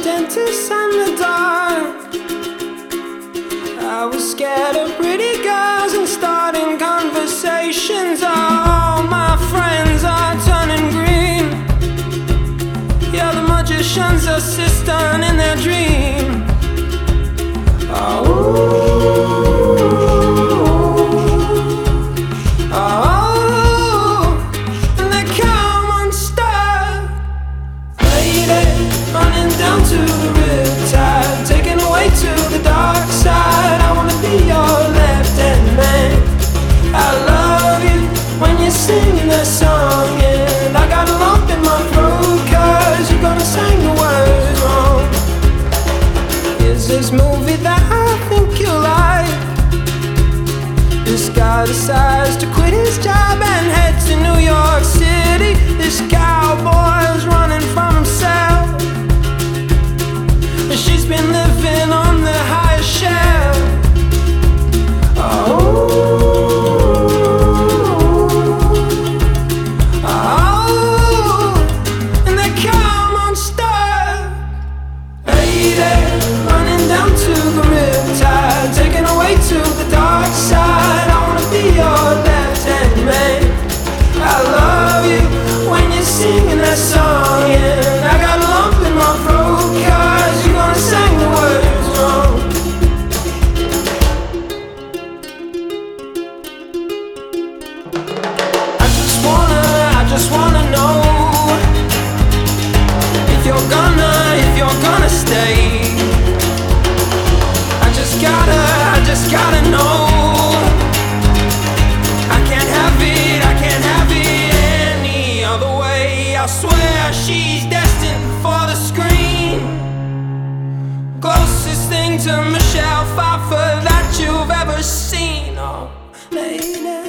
dentist and the dark. I was scared of pretty girls and starting conversations. All my friends are turning green. Yeah, the magician's assistant in their dream. Running down to the riptide, taken away to the dark side. I wanna be your left-hand man. I love you when you're singing that song, and I got a lump in my throat 'cause you're gonna sing the words wrong. Here's this movie that I think you'll like. This guy decides to quit his job and head to New York City. This cowboy's running from himself. She's been living on the highest shelf. And they come unstuck. Lady, running down to the riptide, taken away to the dark side. I wanna be your left-hand man. I love you when you're singing that song, and I got a lump in my throat 'cause you're gonna sing the words wrong. I just wanna know if you're gonna stay. I just gotta know. I can't have it any other way. I swear she's destined for the screen. Closest thing to Michelle Pfeiffer that you've ever seen. Oh, lady.